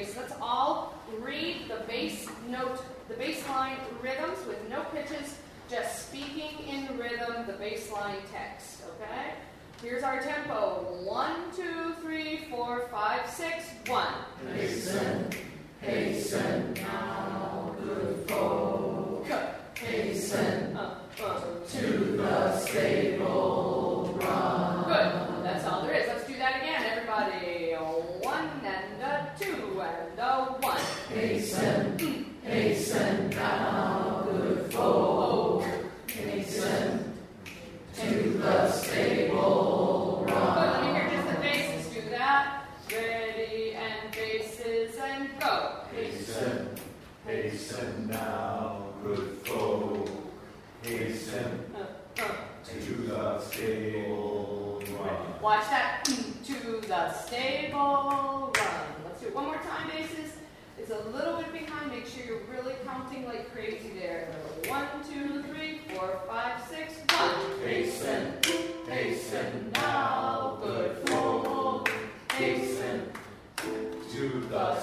basses. Let's all read the bass note, the bass line rhythms with no pitches, just speaking in rhythm, the bass line text, okay? Here's our tempo. 1, 2, 3, 4, 5, 6, 1. Hasten, hasten now, good folk. Hasten to the stable run. Good. That's all there is. Let's do that again, everybody. 1 and a 2 and a 1. Hasten, hasten now, good folk. Hasten to the stable run. Good. Let me hear just the basses do that. Ready and basses and go. Hasten, hasten now, good folk. Hasten to the stable run. Watch that. To the stable run. Let's do it one more time, basses. It's a little bit behind. Make sure you're really counting like crazy there. 1, 2, 3, 4, 5, 6, 1. Hasten, hasten now, good folk. Hasten to the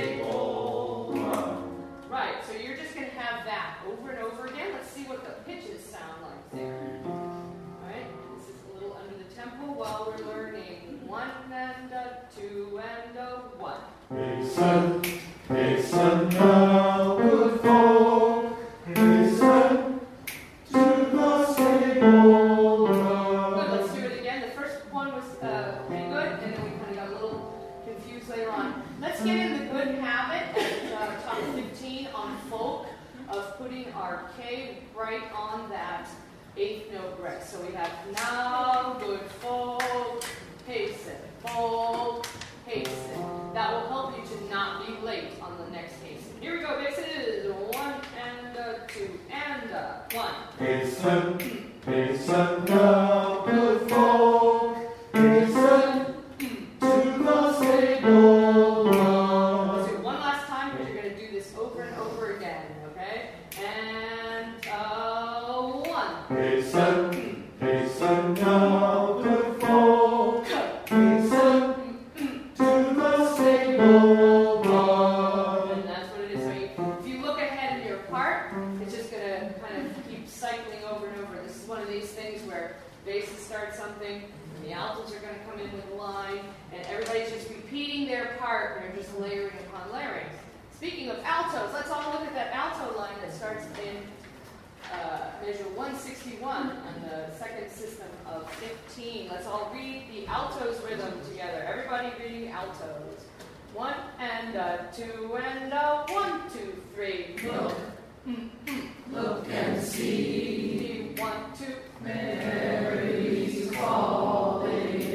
stable run. Right, so you're just going to have that over and over again. Let's see what the pitches sound like there. Alright, this is a little under the tempo while we're learning. 1 and a 2 and a 1. Hasten, hasten now, good folk. Hasten to the stable run. Good, let's do it again. The first one was pretty good, and then we kind of got a little confused later on. Let's get in the good habit at top 15 on folk of putting our K right on that 8th note rest. So we have now, good folk, hasten, folk, hasten. That will help you to not be late on the next hasten. Here we go, basses. 1 and a 2 and a 1. Hasten, hasten now, good folk. Hasten to the stable run. Let's do it one last time because you're going to do this over and over again, okay? And 1. Hasten, hasten now, good folk. Hasten to the stable run. And that's what it is. So if you look ahead in your part, it's just going to kind of keep cycling over and over. This is one of these things where basses start something, and the altos are going to come in with a line, and everybody's just repeating their part, and they're just layering upon layering. Speaking of altos, let's all look at that alto line that starts in measure 161 on the second system of 15. Let's all read the altos rhythm together. Everybody reading altos. 1 and a 2 and a 1, 2, 3. Look, look and see. 1, 2. Mary's calling.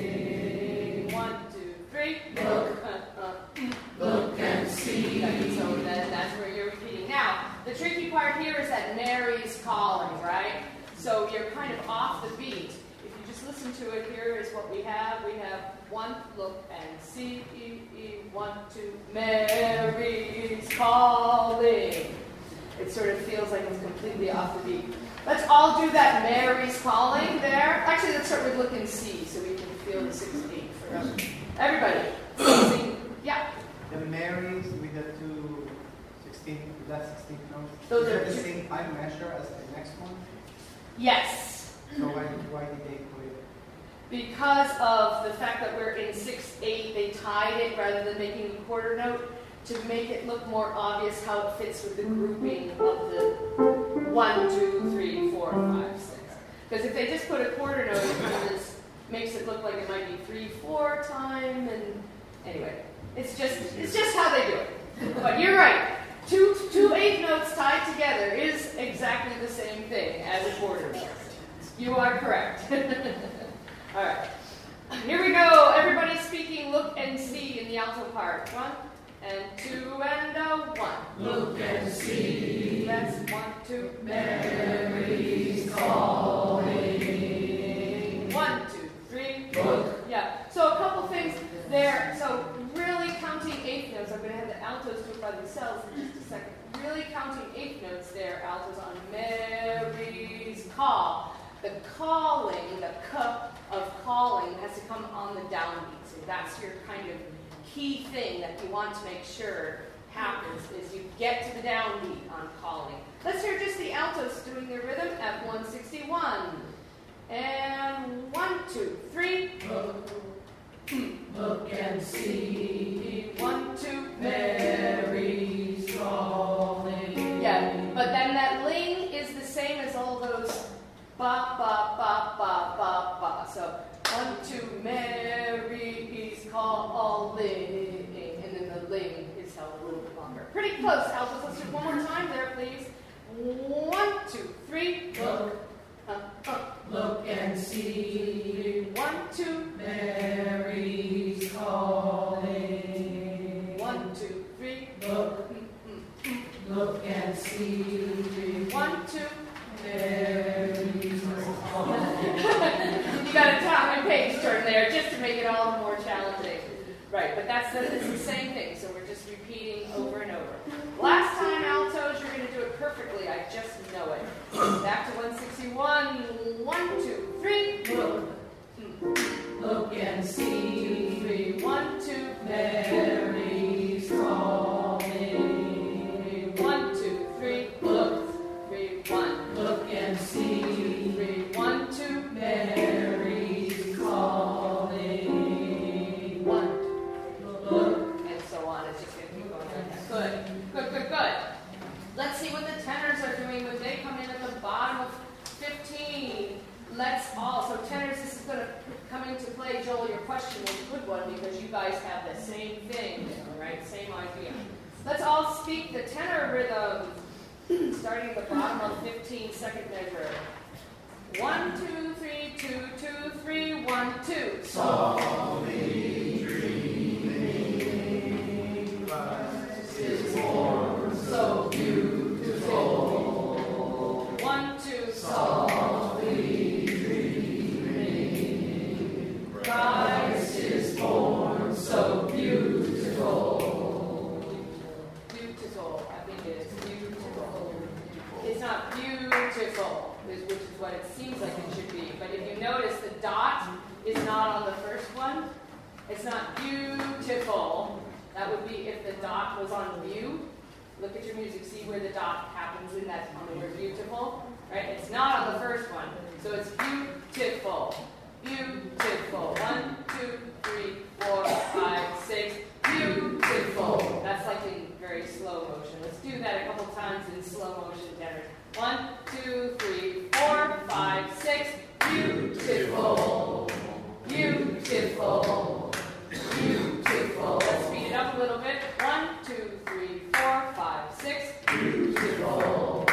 1, 2, 3. Look, look and see. So that's where you're repeating. Now, the tricky part here is that Mary's calling, right? So you're kind of off the beat. If you just listen to it, here is what we have. We have 1, look and see, 1, 2, Mary's calling. It sort of feels like it's completely off the beat. Let's all do that Mary's calling there. Actually, let's start with look and see so we can feel the 6/8 for us. Everybody, sing. Yeah. The Marys with the two 16, that's 16 notes. Those Is are that the two- same time measure as the next one? Yes. So why did they put it? Because of the fact that we're in 6/8, they tied it rather than making a quarter note to make it look more obvious how it fits with the grouping of the 1, 2, 3, 4, 5, 6. Because if they just put a quarter note, it kind of just makes it look like it might be 3, 4 time, and anyway, it's just how they do it. But you're right. Two 8 notes tied together is exactly the same thing as a quarter note. You are correct. All right. Here we go. Everybody speaking look and see in the alto part. 1 and 2 and a 1. Look and see. That's 1, 2. Mary's calling. 1, 2, 3. Look. Yeah. So a couple things there. So really counting 8 notes. I'm going to have the altos do it by themselves in just a second. Really counting 8 notes there. Altos on Mary's call. The calling, the k of calling has to come on the downbeat. So that's your kind of key thing that you want to make sure happens is you get to the downbeat on calling. Let's hear just the altos doing their rhythm at 161. And 1, 2, 3. Look and see. 1, 2. Mary's calling. Yeah, but then that ling is the same as all those ba, ba, ba, ba, ba, ba. So 1, 2, Mary is calling. And then the ling is held a little bit longer. Pretty close, altos. Let's do it one more time there, please. 1, 2, 3. Look and see. 1, 2. Mary's calling. 1, 2, 3. Look and see. 1, 2. Mary's calling. You got a top and page turn there just to make it all the more challenging. Right, but it's the same thing, so we're just repeating over and over. Last time, altos, you're going to do it perfectly. I just know it. Back to 161. 1, 2, 3. Look and see. 2, 3. 1, 2. Mary's calling. 1, 2, 3. Look. 3, 1. Look and see. 3, 1, 2. Mary's calling. 1. Look. And so on. It's just going to keep going like that. Good. Good, good, good. Let's see what the tenors are doing when they come in at the bottom of 15. Let's all, so tenors, this is going to come into play. Joel, your question was a good one because you guys have the same thing, right? Same idea. Let's all speak the tenor rhythm, starting at the bottom of 15, second measure. 1, 2, 3, 2, 2, 3, 1, 2. Softly dreaming, Christ is born, so beautiful. 1, 2. Softly dreaming, Christ is born, so beautiful. Beautiful. I think it is beautiful. It's not beautiful, which is what it seems like it should be. But if you notice, the dot is not on the first one. It's not beautiful. That would be if the dot was on view. Look at your music. See where the dot happens in that on the word beautiful? Right? It's not on the first one. So it's beautiful. Beautiful. 1, 2, 3, 4, 5, 6. Beautiful. That's like in very slow motion. Let's do that a couple times in slow motion tenors. 1, 2, 3, 4, 5, 6. Beautiful. Beautiful. Beautiful. Let's speed it up a little bit. 1, 2, 3, 4, 5, 6. Beautiful.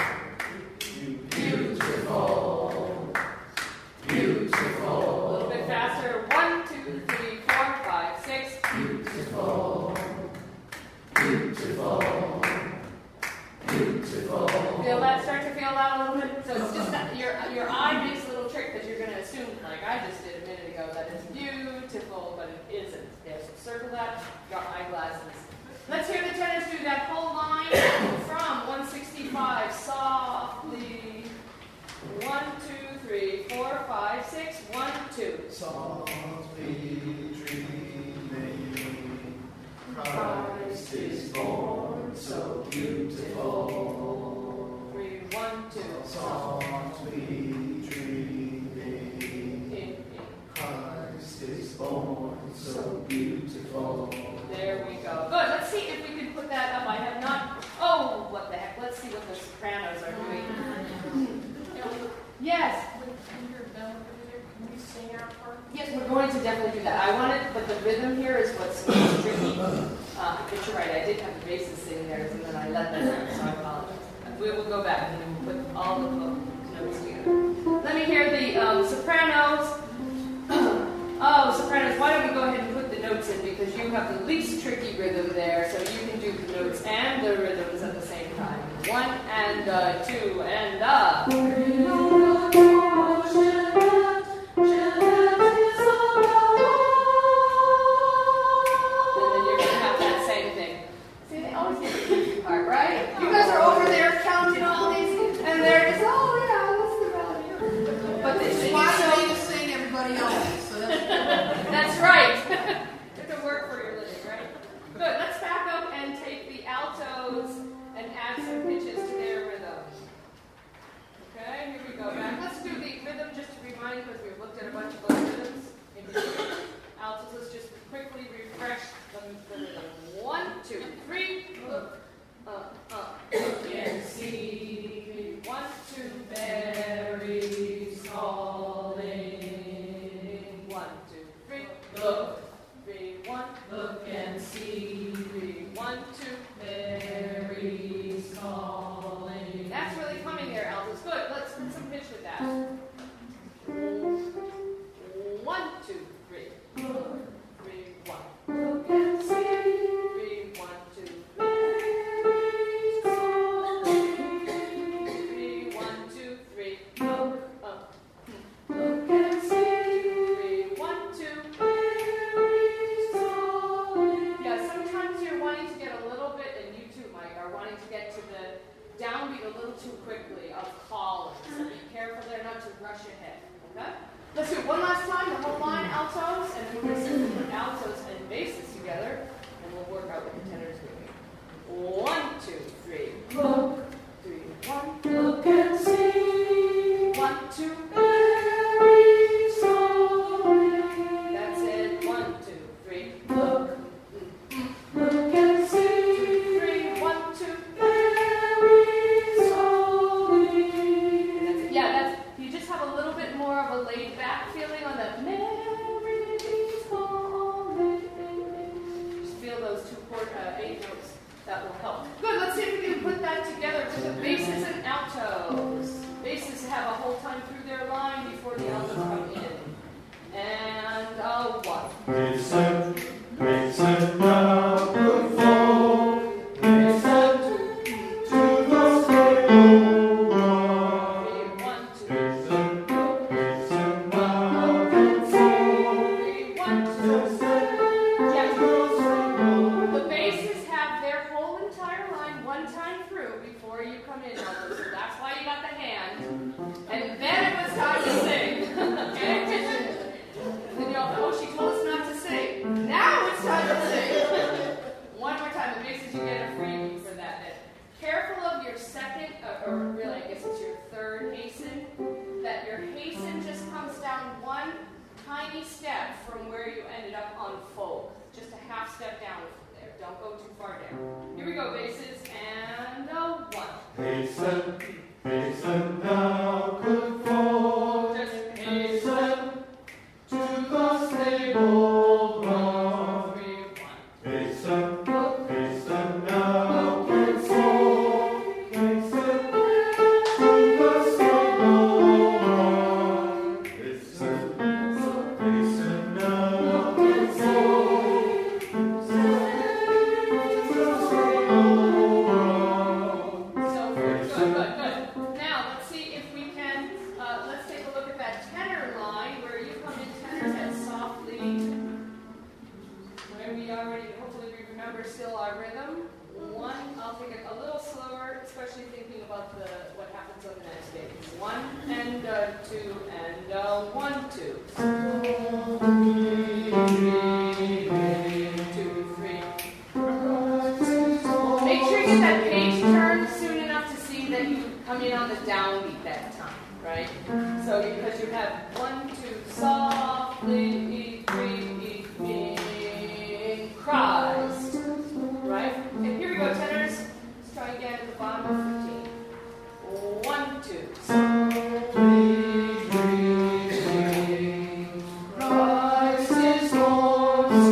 Beautiful. Beautiful. A little bit faster. 1, 2, 3, 4, 5, 6. Beautiful. Beautiful. Beautiful. Feel that? Start to feel that a little bit. So it's just that your eye makes a little trick because you're going to assume, like I just did a minute ago, that it's beautiful, but it isn't. There, so circle that. Your eyeglasses. Let's hear the tenors do that whole line from 165 softly. 1, 2, 3, 4, 5, 6. 1, 2. Softly dreaming, Christ is born, so beautiful. 3, 1, 2. softly dreaming, Christ is born, so beautiful. There we go. Good. Let's see if we can put that up. I have not. Oh, what the heck. Let's see what the sopranos are doing. Yes. Yes, we're going to definitely do that. I want it, but the rhythm here is what's tricky. But you're right. I did have the basses sitting there, and then I let them out, so I apologize. We will go back and we'll put all the notes together. Let me hear the sopranos. Oh, sopranos, why don't we go ahead and put the notes in because you have the least tricky rhythm there, so you can do the notes and the rhythms at the same time. 1 and 2 and And then you're gonna have that same thing. See, they always get the easy part, right? You guys are over there counting all these, and they're just, oh yeah, what's the value? But they sing Why so. do they sing everybody else? So that's That's right. You have to work for your living, right? and C, 3, 1, 2, Mary's calling. That's really coming there, altos. Good. Let's put some pitch with that. 1, 2, 3. 3, 1. Look and see. 3, 1, 2, 3. 3, 1, 2, 3. Look up. Look and see. 3, 1, 2. Yeah, sometimes you're wanting to get a little bit, and you too, Mike, are wanting to get to the downbeat a little too quickly of calling. So be careful there not to rush ahead. Okay? Let's do it one last time, the whole line, altos, and then we're going to put altos and basses together, and we'll work out what the tenors are doing. 1, 2, 3. Look. 3, 1. Look and see. 1, 2. That's it. 1, 2, 3. Look. Look and see. 3, 1, 2. Yeah, that's. You just have a little bit more of a laid back feeling on the Mary's calling. Just feel those 8 notes. That will help. Good. Let's see if we can put that together with the basses and altos. Basses have a whole time through their line before the altos come in. And 1. Listen now, good folk. Listen to the stable one. 1, 2. Listen now, good folk. 3, 1, 2. Yes. The basses have their whole entire line one time through before you come in. So that's why you got the hand. And then it was time to sing. Okay? And y'all, oh, she told us not to sing. Now it's time to sing. One more time. The basses, you get a freebie for that. And careful of your second, or really, I guess it's your third hasten, that your hasten just comes down one tiny step from where you ended up on folk. Just a half step down from there. Don't go too far down. Here we go, basses, and 1. Hasten now, good folk. Just Hasten to the stable ground. 3, 1. Hasten now, good folk. Hasten to the stable ground. Hasten now, good folk. So good. Now let's see if we can. Let's take a look at that tenor line where you come in tenors that softly. Where we already, hopefully we remember still our rhythm. 1. I'll take it a little slower, especially thinking about what happens on the next day. 1 and 2 and 1, 2. 2, 3. Make sure you get that page turned soon enough to see that you come in on the downbeat that time, right? So because you have 1, 2, softly, 3, in Christ, right? And here we go, tenors. Let's try again at the bottom of 15. 1, 2. Christ is Lord, so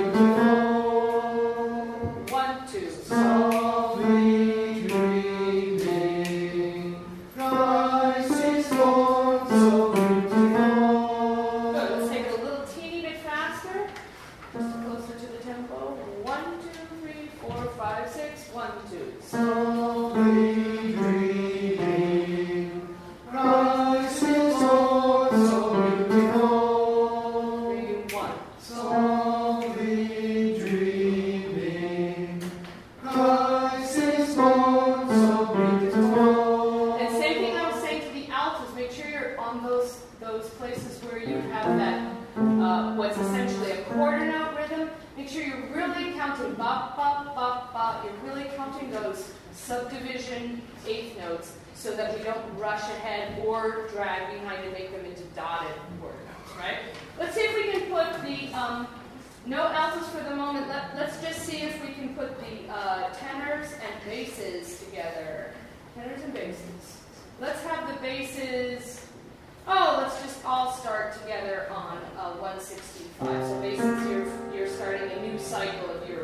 beautiful. 1, 2. Softly dreaming. Christ is Lord, so beautiful. Good. Let's take it a little teeny bit faster. Just closer to the tempo. 1, 2, 3, 4, 5, 6. 1, 2. Softly dreaming. Christ is Lord, so beautiful. 3, 1. Softly dreaming. Christ is Lord, so beautiful. And same thing I was saying to the altos. Make sure you're on those places where you have that what's essentially a quarter note rhythm. Make sure you're really counting ba ba ba ba. You're really counting those subdivision eighth notes so that we don't rush ahead or drag behind and make them into dotted quarter notes. Right? Let's see if we can put the no altos for the moment. Let's just see if we can put the tenors and basses together. Tenors and basses. Let's have the basses. Oh, let's just all start together on 165. So basically, you're starting a new cycle of your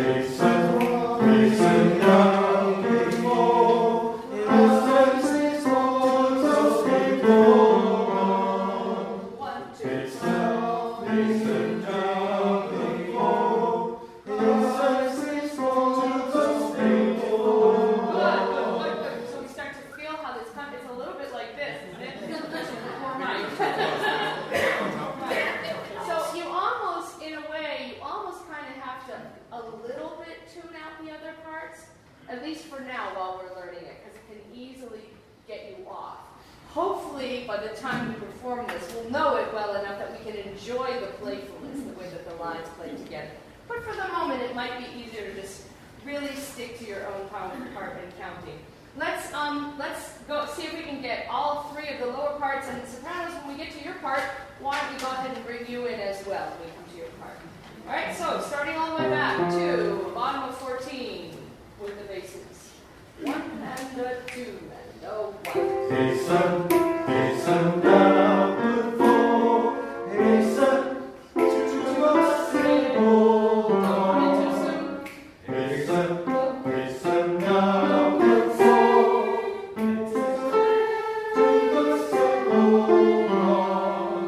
At least for now while we're learning it, because it can easily get you off. Hopefully, by the time we perform this, we'll know it well enough that we can enjoy the playfulness, the way that the lines play together. But for the moment, it might be easier to just really stick to your own part and counting. Let's go see if we can get all three of the lower parts, and sopranos, when we get to your part, why don't we go ahead and bring you in as well when we come to your part. All right, so starting all the way back to bottom of 14 with the basses. 1 and a 2 and a 1. Hasten down the floor, hasten to the stable door. Hasten down the floor, hasten to the stable door.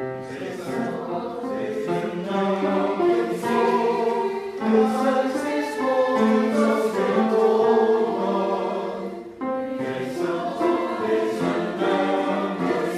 Hasten down the floor, hasten to the stable door. Hasten down the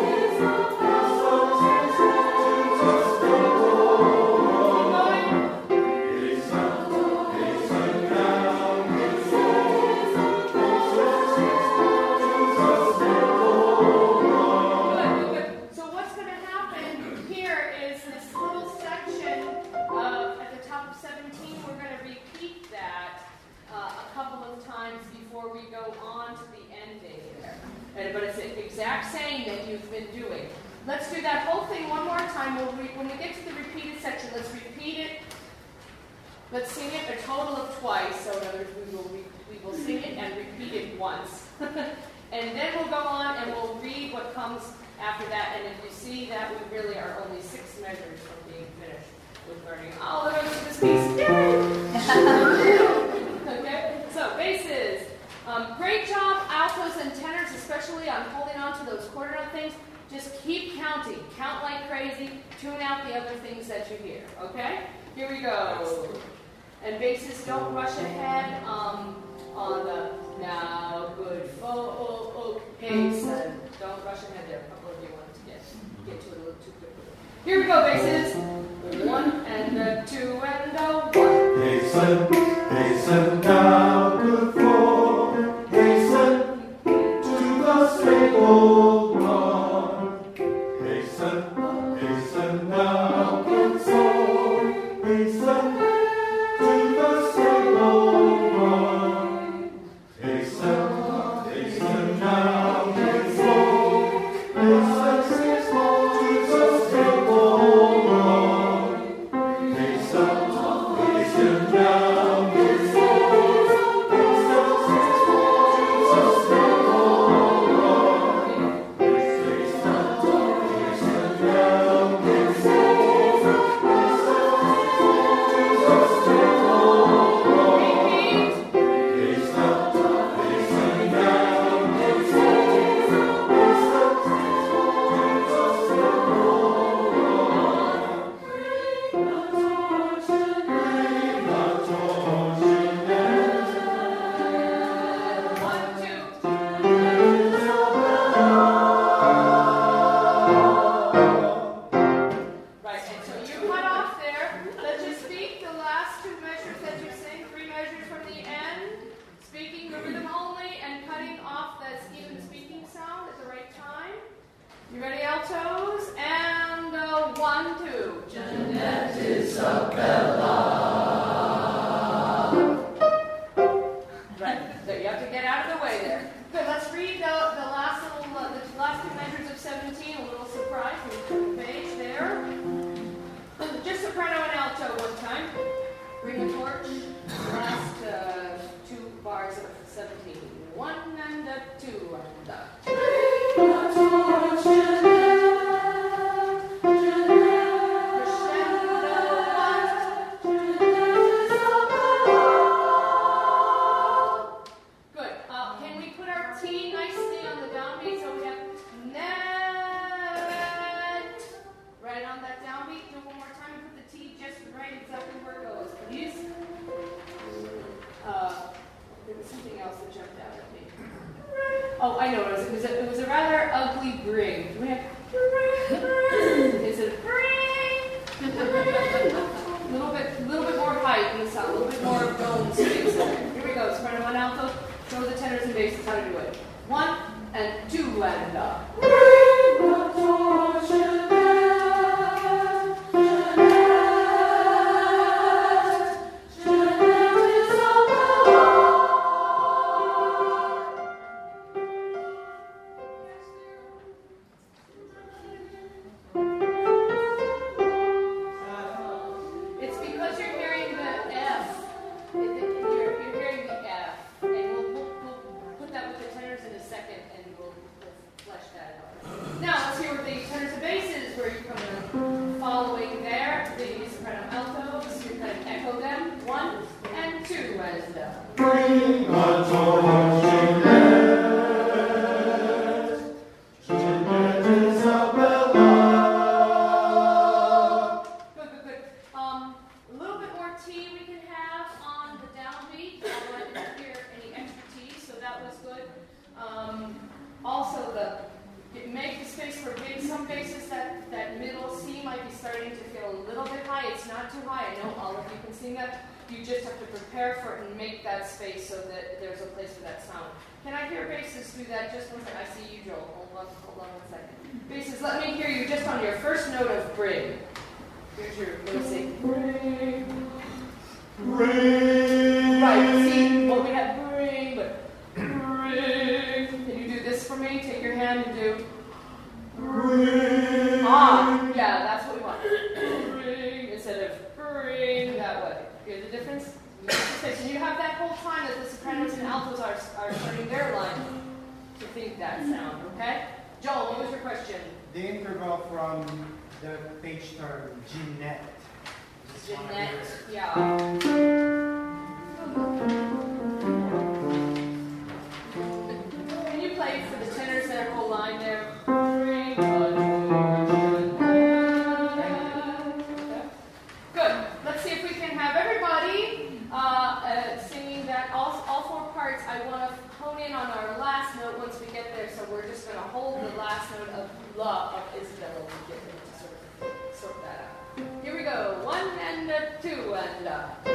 But it's the exact same that you've been doing. Let's do that whole thing one more time. When we get to the repeated section, let's repeat it. Let's sing it a total of twice. So in other words, we will sing it and repeat it once. And then we'll go on and we'll read what comes after that. And if you see that, we really are only 6 measures from being finished with learning all the rest of this piece. Yay! Okay, so basses. Great job, altos and tenors, especially on holding on to those quarter note things. Just keep counting. Count like crazy. Tune out the other things that you hear. Okay? Here we go. And basses, don't rush ahead on the now good hasten. Don't rush ahead there. A couple of you wanted to get to it a little too quickly. Here we go, basses. 1 and a 2 and a 1. Hasten down the floor, hasten to the stable door. Hasten down the floor, hasten to the stable door. Hasten down the floor, hasten to the stable door. Hasten down the exactly where it goes, please. There was something else that jumped out at me. Oh, I know what it was. It was a rather ugly bring. Do we have? Is it a bring? A little bit more height in the sound, a little bit more dome space. Here we go. Soprano and alto. Show the tenors and basses how to do it. 1 and 2 and up. It's because you're hearing the F. You're hearing the F. And we'll put that with the tenors in a second, and we'll flesh that out. Now, let's hear what the tenors and basses, where you come in following there. The soprano altos, you kind of echo them. 1 and 2 and up. Bring a torch. Make the space for big. Some basses that middle C might be starting to feel a little bit high. It's not too high. I know all of you can sing that. You just have to prepare for it and make that space so that there's a place for that sound. Can I hear basses do that? Just one second. I see you, Joel. Hold on 1 second. Basses, let me hear you just on your first note of bring. Here's your, let me see. Bring. Bring. Right, see what we have bring, but bring. Can you do this for me? Take your hand and do. Bring. Ah, yeah, that's what we want. Bring instead of bring that way. Hear the difference? And you have that whole time that the sopranos and altos are starting their line to think that sound, okay? Joel, what was your question? The interval from the page turn, Jeanette. Jeanette, yeah. Can you play for the tenors that whole line there? Good. Let's see if we can have everybody singing that all 4 parts. I want to hone in on our last note once we get there, so we're just going to hold the last note of La of Isabella to get them to sort that out. Here we go. 1 and 2 and